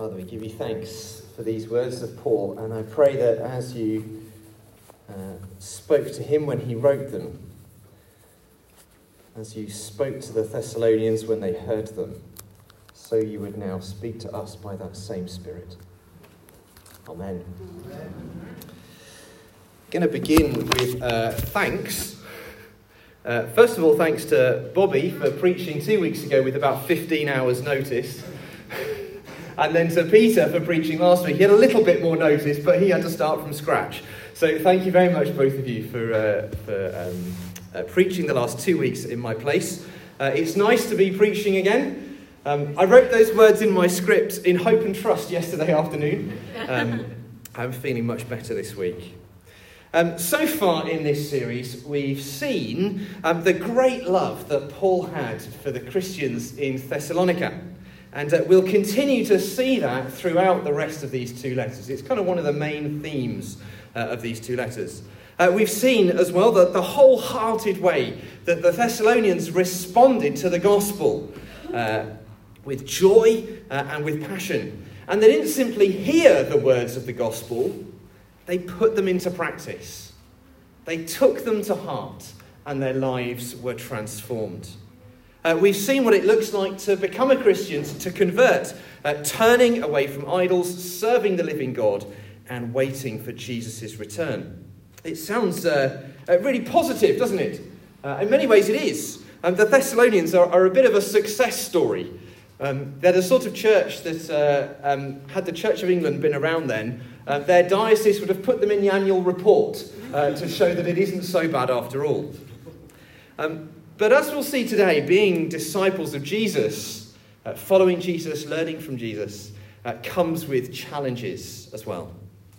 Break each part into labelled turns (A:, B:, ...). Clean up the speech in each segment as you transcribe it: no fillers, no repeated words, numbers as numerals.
A: Father, we give you thanks for these words of Paul, and I pray that as you spoke to him when he wrote them, as you spoke to the Thessalonians when they heard them, so you would now speak to us by that same Spirit. Amen. I'm going to begin with thanks. First of all, thanks to Bobby for preaching 2 weeks ago with about 15 hours' notice. And then to Peter for preaching last week. He had a little bit more notice, but he had to start from scratch. So thank you very much, both of you, for preaching the last 2 weeks in my place. It's nice to be preaching again. I wrote those words in my script in hope and trust yesterday afternoon. I'm feeling much better this week. So far in this series, we've seen the great love that Paul had for the Christians in Thessalonica. And we'll continue to see that throughout the rest of these two letters. It's kind of one of the main themes of these two letters. We've seen as well that the wholehearted way that the Thessalonians responded to the gospel with joy and with passion. And they didn't simply hear the words of the gospel, they put them into practice. They took them to heart and their lives were transformed. We've seen what it looks like to become a Christian, to convert, turning away from idols, serving the living God, and waiting for Jesus' return. It sounds really positive, doesn't it? In many ways it is. The Thessalonians are a bit of a success story. They're the sort of church that, had the Church of England been around then, their diocese would have put them in the annual report to show that it isn't so bad after all. But as we'll see today, being disciples of Jesus, following Jesus, learning from Jesus, comes with challenges as well.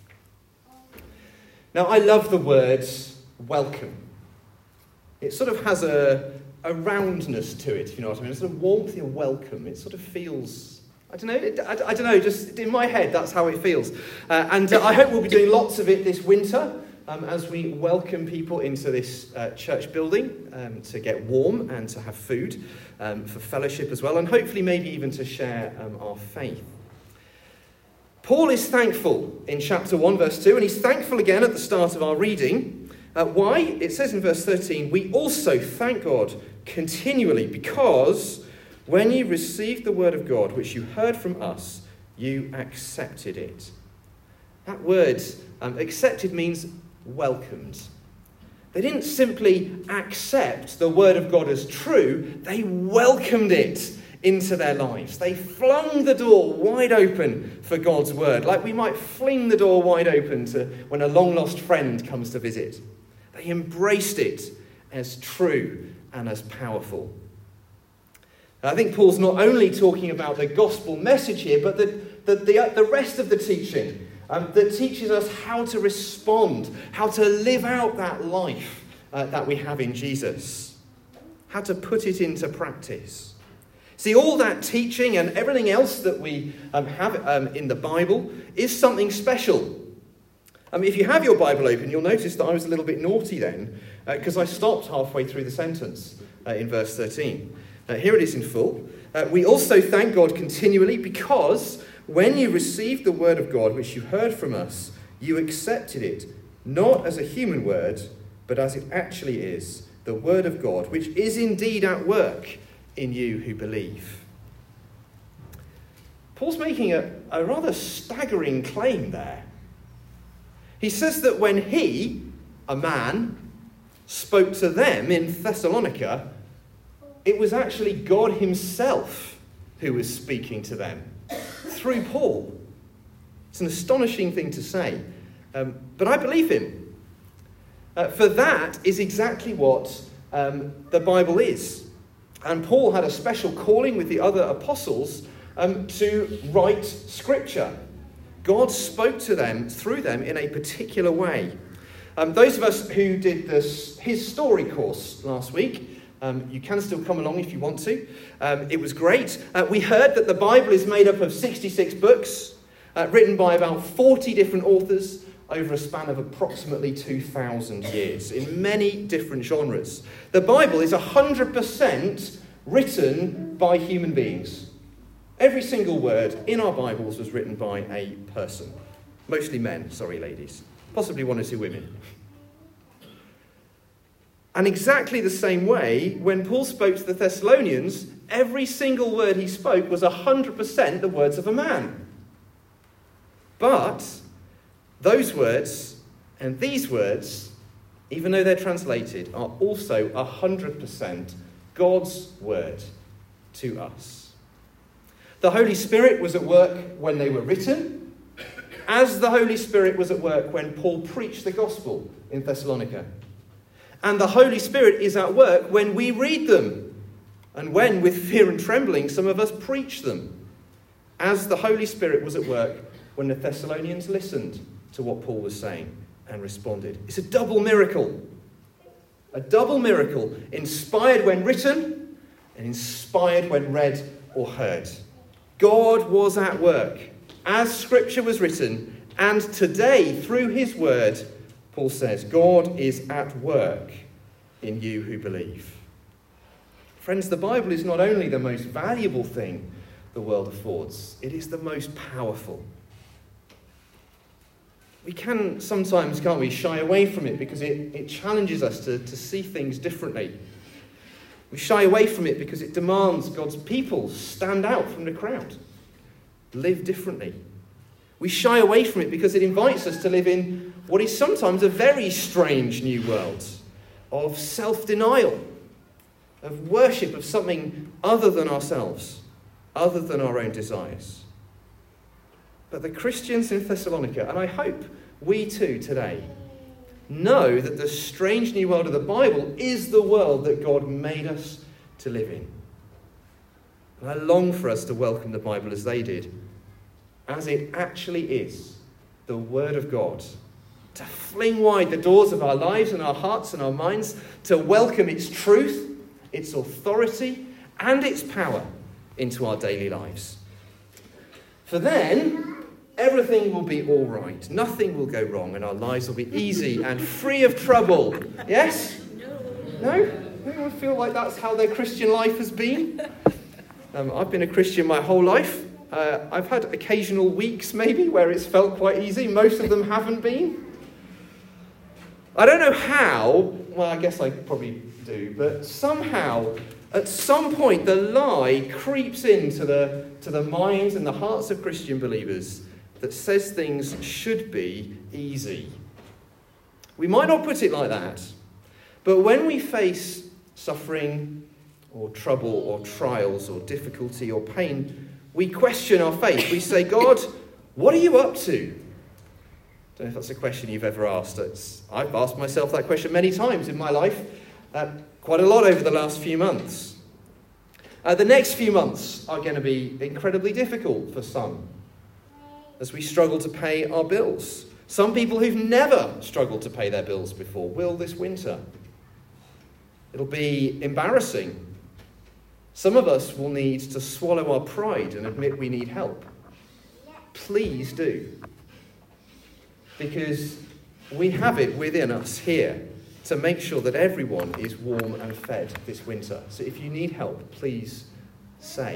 A: Now, I love the word welcome. It sort of has a roundness to it, if you know what I mean. A sort of warmth and welcome. It sort of feels, I don't know, just in my head, that's how it feels. And I hope we'll be doing lots of it this winter. As we welcome people into this church building to get warm and to have food for fellowship as well, and hopefully maybe even to share our faith. Paul is thankful in chapter 1, verse 2, and he's thankful again at the start of our reading. Why? It says in verse 13, "We also thank God continually because when you received the word of God, which you heard from us, you accepted it." That word, accepted, means welcomed. They didn't simply accept the word of God as true, they welcomed it into their lives. They flung the door wide open for God's word, like we might fling the door wide open to when a long-lost friend comes to visit. They embraced it as true and as powerful. I think Paul's not only talking about the gospel message here, but the rest of the teaching. That teaches us how to respond, how to live out that life that we have in Jesus, how to put it into practice. See, all that teaching and everything else that we have in the Bible is something special. If you have your Bible open, you'll notice that I was a little bit naughty then, because I stopped halfway through the sentence in verse 13. Here it is in full. "We also thank God continually because when you received the word of God, which you heard from us, you accepted it, not as a human word, but as it actually is, the word of God, which is indeed at work in you who believe." Paul's making a rather staggering claim there. He says that when he, a man, spoke to them in Thessalonica, it was actually God himself who was speaking to them through Paul. It's an astonishing thing to say, but I believe him. For that is exactly what the Bible is. And Paul had a special calling with the other apostles to write scripture. God spoke to them, through them, in a particular way. Those of us who did his story course last week, you can still come along if you want to. It was great. We heard that the Bible is made up of 66 books, written by about 40 different authors over a span of approximately 2,000 years in many different genres. The Bible is 100% written by human beings. Every single word in our Bibles was written by a person. Mostly men, sorry ladies. Possibly one or two women. And exactly the same way, when Paul spoke to the Thessalonians, every single word he spoke was 100% the words of a man. But those words and these words, even though they're translated, are also 100% God's word to us. The Holy Spirit was at work when they were written, as the Holy Spirit was at work when Paul preached the gospel in Thessalonica. And the Holy Spirit is at work when we read them, and when, with fear and trembling, some of us preach them, as the Holy Spirit was at work when the Thessalonians listened to what Paul was saying and responded. It's a double miracle. A double miracle, inspired when written and inspired when read or heard. God was at work as Scripture was written, and today, through his word, Paul says, God is at work in you who believe. Friends, the Bible is not only the most valuable thing the world affords, it is the most powerful. We can sometimes, can't we, shy away from it because it challenges us to see things differently. We shy away from it because it demands God's people stand out from the crowd, live differently. We shy away from it because it invites us to live in what is sometimes a very strange new world of self-denial, of worship of something other than ourselves, other than our own desires. But the Christians in Thessalonica, and I hope we too today, know that the strange new world of the Bible is the world that God made us to live in. And I long for us to welcome the Bible as they did, as it actually is, the Word of God, to fling wide the doors of our lives and our hearts and our minds, to welcome its truth, its authority, and its power into our daily lives. For then, everything will be all right. Nothing will go wrong, and our lives will be easy and free of trouble. Yes? No? Anyone feel like that's how their Christian life has been? I've been a Christian my whole life. I've had occasional weeks, maybe, where it's felt quite easy. Most of them haven't been. I don't know how. Well, I guess I probably do. But somehow, at some point, the lie creeps into the minds and the hearts of Christian believers that says things should be easy. We might not put it like that, but when we face suffering or trouble or trials or difficulty or pain, we question our faith. We say, God, what are you up to? Don't know if that's a question you've ever asked. I've asked myself that question many times in my life, quite a lot over the last few months. The next few months are going to be incredibly difficult for some, as we struggle to pay our bills. Some people who've never struggled to pay their bills before will this winter. It'll be embarrassing. Some of us will need to swallow our pride and admit we need help. Please do. Because we have it within us here to make sure that everyone is warm and fed this winter. So if you need help, please say.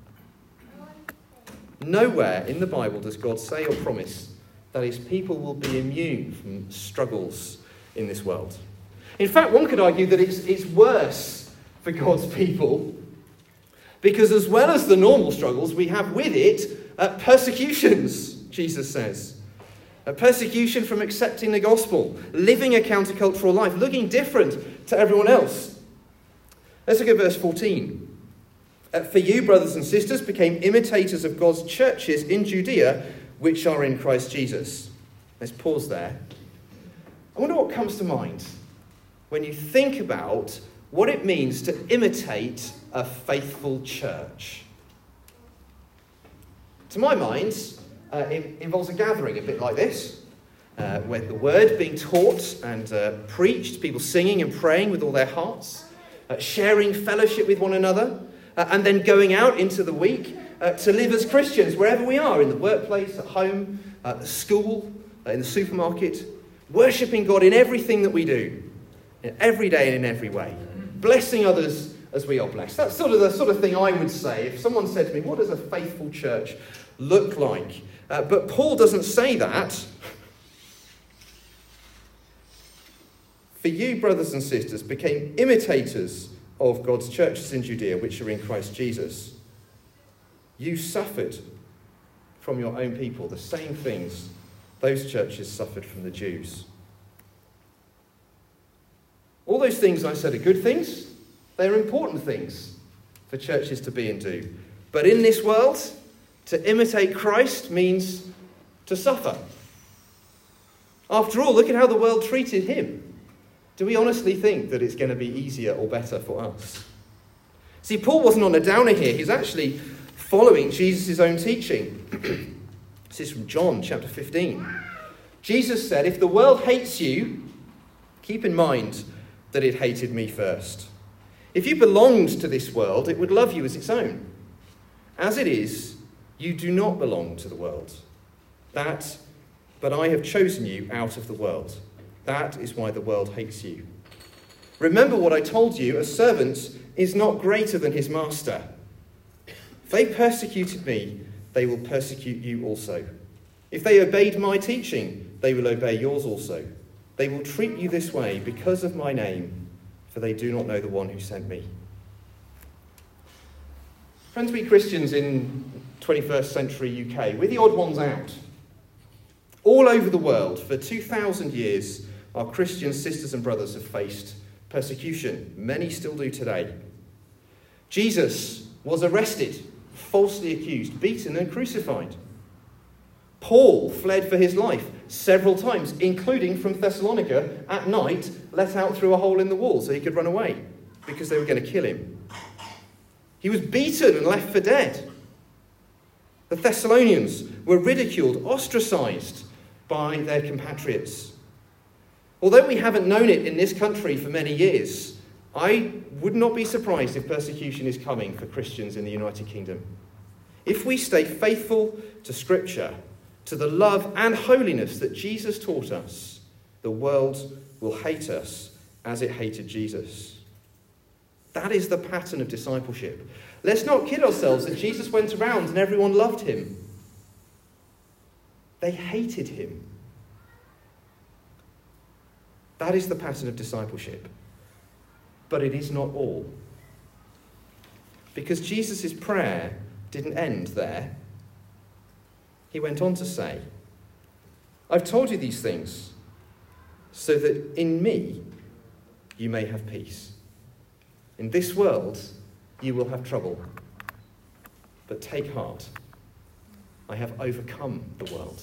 A: Nowhere in the Bible does God say or promise that his people will be immune from struggles in this world. In fact, one could argue that it's worse for God's people, because as well as the normal struggles, we have with it persecutions, Jesus says. A persecution from accepting the gospel, living a countercultural life, looking different to everyone else. Let's look at verse 14. For you, brothers and sisters, became imitators of God's churches in Judea, which are in Christ Jesus. Let's pause there. I wonder what comes to mind when you think about what it means to imitate a faithful church. To my mind, it involves a gathering a bit like this, where the word being taught and preached, people singing and praying with all their hearts, sharing fellowship with one another, and then going out into the week to live as Christians wherever we are, in the workplace, at home, at the school, in the supermarket, worshipping God in everything that we do, every day and in every way, blessing others as we are blessed. That's the sort of thing I would say if someone said to me, what does a faithful church look like? But Paul doesn't say that. For you, brothers and sisters, became imitators of God's churches in Judea, which are in Christ Jesus. You suffered from your own people the same things those churches suffered from the Jews. All those things I said are good things. They're important things for churches to be and do. But in this world, to imitate Christ means to suffer. After all, look at how the world treated him. Do we honestly think that it's going to be easier or better for us? See, Paul wasn't on a downer here. He's actually following Jesus' own teaching. This is from John chapter 15. Jesus said, if the world hates you, keep in mind that it hated me first. If you belonged to this world, it would love you as its own. As it is, you do not belong to the world. But I have chosen you out of the world. That is why the world hates you. Remember what I told you, a servant is not greater than his master. If they persecuted me, they will persecute you also. If they obeyed my teaching, they will obey yours also. They will treat you this way because of my name, for they do not know the one who sent me. Friends, we Christians in 21st century UK, we're the odd ones out. All over the world, for 2,000 years, our Christian sisters and brothers have faced persecution. Many still do today. Jesus was arrested, falsely accused, beaten and crucified. Paul fled for his life several times, including from Thessalonica at night, let out through a hole in the wall so he could run away because they were going to kill him. He was beaten and left for dead. The Thessalonians were ridiculed, ostracized by their compatriots. Although we haven't known it in this country for many years, I would not be surprised if persecution is coming for Christians in the United Kingdom. If we stay faithful to Scripture, to the love and holiness that Jesus taught us, the world will hate us as it hated Jesus. That is the pattern of discipleship. Let's not kid ourselves that Jesus went around and everyone loved him. They hated him. That is the pattern of discipleship. But it is not all. Because Jesus' prayer didn't end there. He went on to say, I've told you these things so that in me you may have peace. In this world you will have trouble. But take heart. I have overcome the world.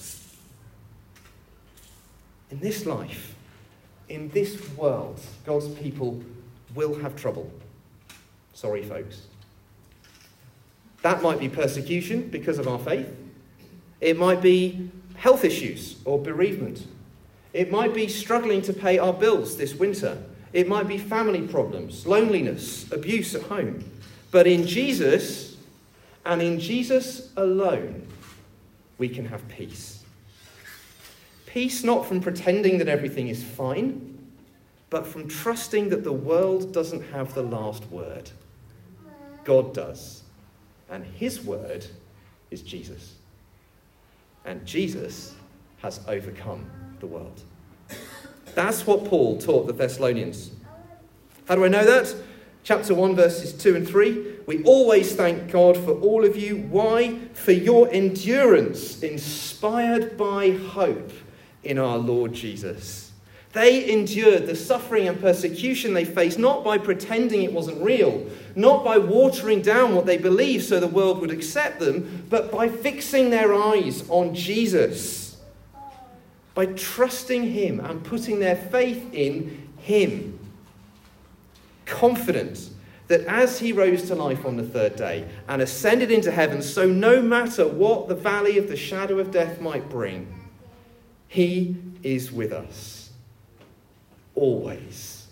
A: In this life, in this world, God's people will have trouble. Sorry, folks. That might be persecution because of our faith. It might be health issues or bereavement. It might be struggling to pay our bills this winter. It might be family problems, loneliness, abuse at home. But in Jesus, and in Jesus alone, we can have peace. Peace not from pretending that everything is fine, but from trusting that the world doesn't have the last word. God does. And his word is Jesus. And Jesus has overcome the world. That's what Paul taught the Thessalonians. How do I know that? Chapter 1, verses 2 and 3. We always thank God for all of you. Why? For your endurance, inspired by hope in our Lord Jesus. They endured the suffering and persecution they faced, not by pretending it wasn't real, not by watering down what they believed so the world would accept them, but by fixing their eyes on Jesus, by trusting him and putting their faith in him, confident that as he rose to life on the third day and ascended into heaven, so no matter what the valley of the shadow of death might bring, he is with us, always.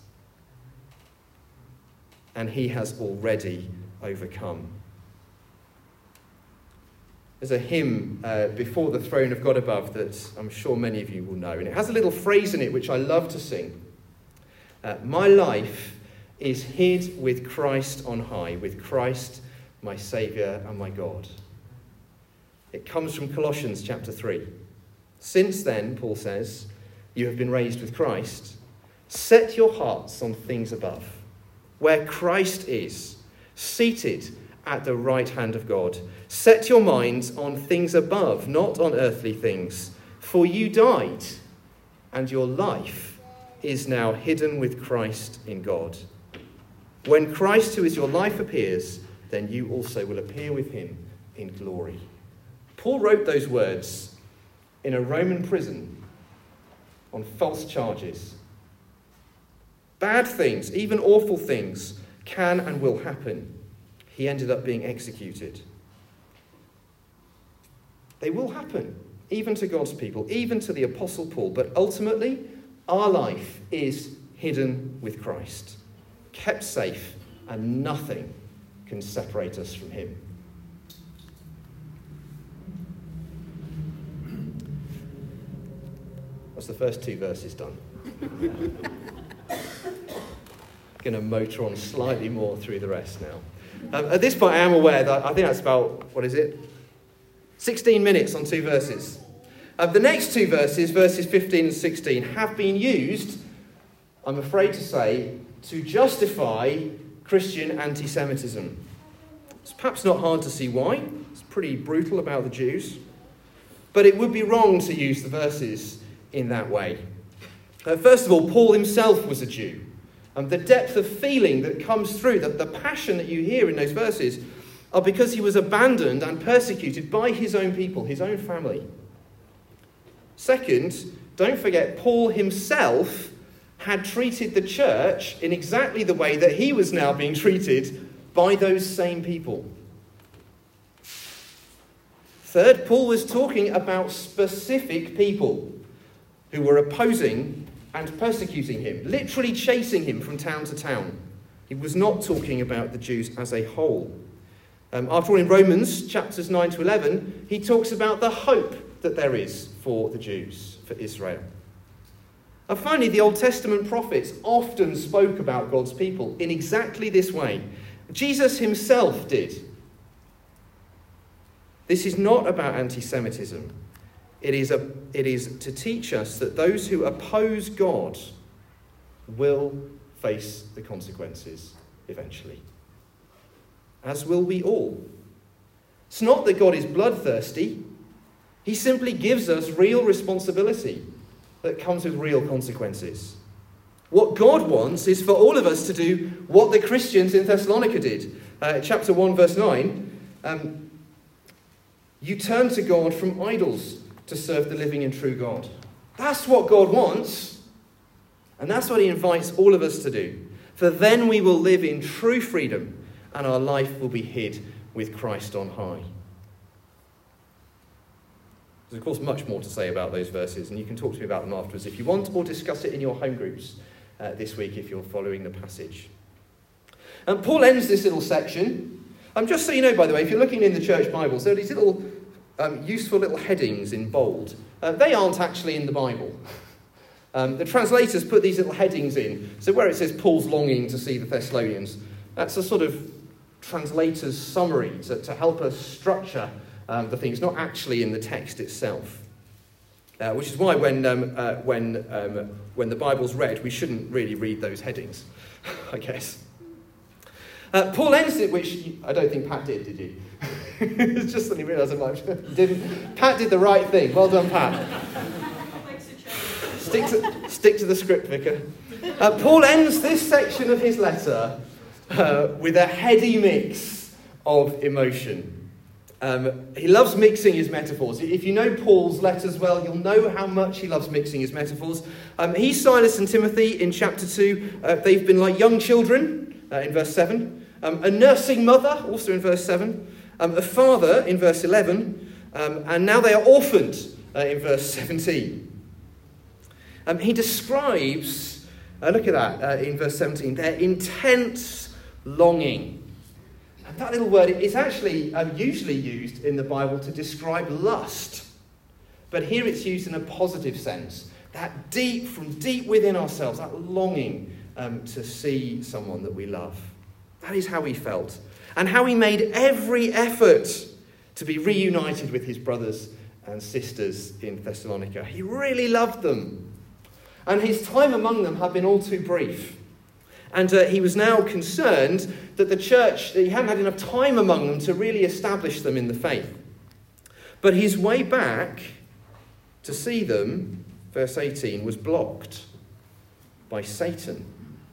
A: And he has already overcome. There's a hymn, Before the Throne of God Above, that I'm sure many of you will know. And it has a little phrase in it which I love to sing. My life is hid with Christ on high, with Christ my Saviour and my God. It comes from Colossians chapter 3. Since then, Paul says, you have been raised with Christ. Set your hearts on things above, where Christ is, seated at the right hand of God. Set your minds on things above, not on earthly things. For you died, and your life is now hidden with Christ in God. When Christ, who is your life, appears, then you also will appear with him in glory. Paul wrote those words in a Roman prison on false charges. Bad things, even awful things, can and will happen. He ended up being executed. They will happen, even to God's people, even to the Apostle Paul. But ultimately, our life is hidden with Christ, kept safe, and nothing can separate us from him. That's the first two verses done. Going to motor on slightly more through the rest now. At this point, I am aware that I think that's about, 16 minutes on two verses. The next two verses, verses 15 and 16, have been used, I'm afraid to say, to justify Christian anti-Semitism. It's perhaps not hard to see why. It's pretty brutal about the Jews. But it would be wrong to use the verses in that way. First of all, Paul himself was a Jew. The depth of feeling that comes through, the passion that you hear in those verses, are because he was abandoned and persecuted by his own people, his own family. Second, don't forget, Paul himself had treated the church in exactly the way that he was now being treated by those same people. Third, Paul was talking about specific people who were opposing and persecuting him, literally chasing him from town to town. He was not talking about the Jews as a whole. After all, in Romans chapters 9 to 11, he talks about the hope that there is for the Jews, for Israel. And finally, the Old Testament prophets often spoke about God's people in exactly this way. Jesus himself did. This is not about anti-Semitism. It is to teach us that those who oppose God will face the consequences eventually, as will we all. It's not that God is bloodthirsty. He simply gives us real responsibility that comes with real consequences. What God wants is for all of us to do what the Christians in Thessalonica did. Chapter 1, verse 9. You turn to God from idols to serve the living and true God. That's what God wants. And that's what he invites all of us to do. For then we will live in true freedom and our life will be hid with Christ on high. There's, of course, much more to say about those verses, and you can talk to me about them afterwards if you want, or discuss it in your home groups this week if you're following the passage. And Paul ends this little section. Just so you know, by the way, if you're looking in the church Bibles, there are these little useful little headings in bold. They aren't actually in the Bible. The translators put these little headings in. So where it says Paul's longing to see the Thessalonians, that's a sort of translator's summary to help us structure the things, not actually in the text itself. Which is why when the Bible's read, we shouldn't really read those headings, I guess. Paul ends it, which I don't think Pat did you? It's just that he realised you didn't. Pat did the right thing. Well done, Pat. Stick to the script, Vicar. Paul ends this section of his letter with a heady mix of emotion. He loves mixing his metaphors. If you know Paul's letters well, you'll know how much he loves mixing his metaphors. He, Silas and Timothy in chapter 2, they've been like young children in verse 7. A nursing mother, also in verse 7. A father in verse 11. And now they are orphaned in verse 17. He describes, look at that in verse 17, their intense longing. And that little word is actually usually used in the Bible to describe lust. But here it's used in a positive sense. That from deep within ourselves, that longing to see someone that we love. That is how he felt. And how he made every effort to be reunited with his brothers and sisters in Thessalonica. He really loved them. And his time among them had been all too brief. And he was now concerned that the church, that he hadn't had enough time among them to really establish them in the faith. But his way back to see them, verse 18, was blocked by Satan.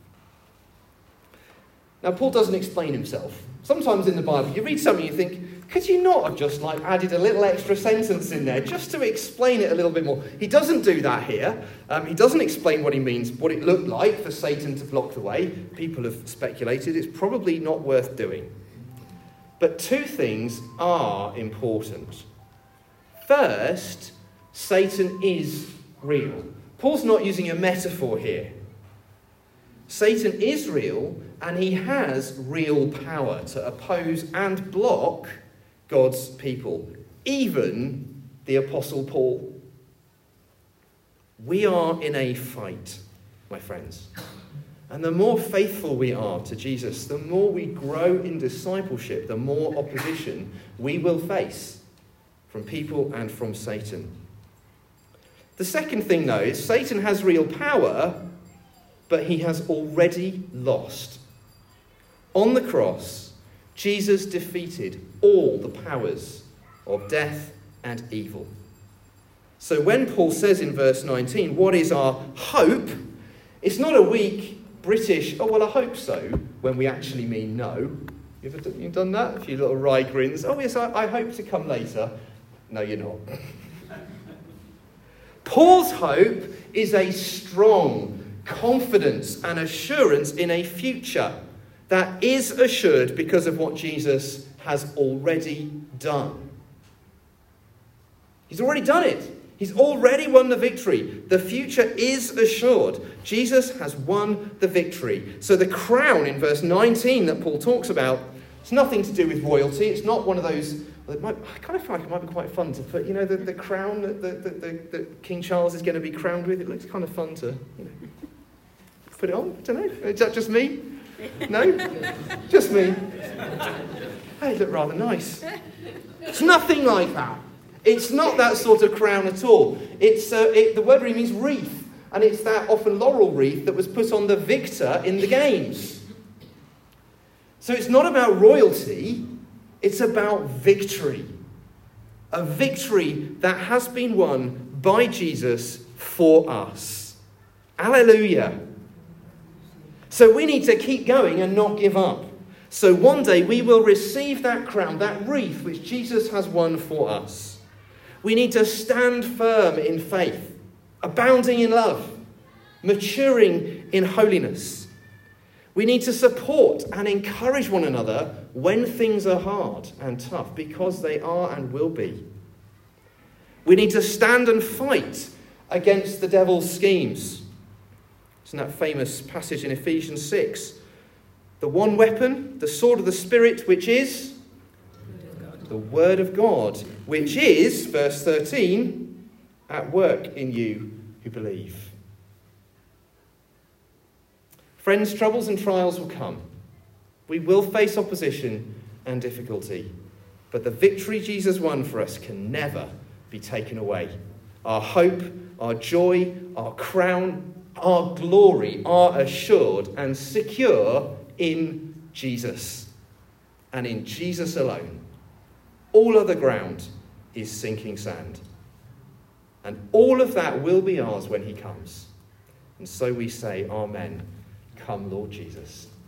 A: Now, Paul doesn't explain himself. Sometimes in the Bible, you read something and you think, could you not have just added a little extra sentence in there just to explain it a little bit more? He doesn't do that here. He doesn't explain what he means, what it looked like for Satan to block the way. People have speculated it's probably not worth doing. But two things are important. First, Satan is real. Paul's not using a metaphor here. Satan is real, and he has real power to oppose and block God's people, even the Apostle Paul. We are in a fight, my friends. And the more faithful we are to Jesus, the more we grow in discipleship, the more opposition we will face from people and from Satan. The second thing, though, is Satan has real power, but he has already lost. On the cross, Jesus defeated all the powers of death and evil. So when Paul says in verse 19, what is our hope? It's not a weak British, oh, well, I hope so, when we actually mean no. You've done that? A few little wry grins. Oh, yes, I hope to come later. No, you're not. Paul's hope is a strong confidence and assurance in a future that is assured because of what Jesus has already done. He's already done it. He's already won the victory. The future is assured. Jesus has won the victory. So the crown in verse 19 that Paul talks about, it's nothing to do with royalty. It's not one of those... I kind of feel like it might be quite fun to put, the crown that King Charles is going to be crowned with. It looks kind of fun to, put it on. I don't know. Is that just me? No? Just me? Hey, it looked rather nice. It's nothing like that. It's not that sort of crown at all. The word really means wreath. And it's that often laurel wreath that was put on the victor in the games. So it's not about royalty. It's about victory. A victory that has been won by Jesus for us. Alleluia. So we need to keep going and not give up. So one day we will receive that crown, that wreath which Jesus has won for us. We need to stand firm in faith, abounding in love, maturing in holiness. We need to support and encourage one another when things are hard and tough, because they are and will be. We need to stand and fight against the devil's schemes. It's in that famous passage in Ephesians 6. The one weapon, the sword of the Spirit, which is the word of God, which is, verse 13, at work in you who believe. Friends, troubles and trials will come. We will face opposition and difficulty. But the victory Jesus won for us can never be taken away. Our hope, our joy, our crown, our glory are assured and secure in Jesus. And in Jesus alone. All other ground is sinking sand. And all of that will be ours when he comes. And so we say, Amen. Come, Lord Jesus.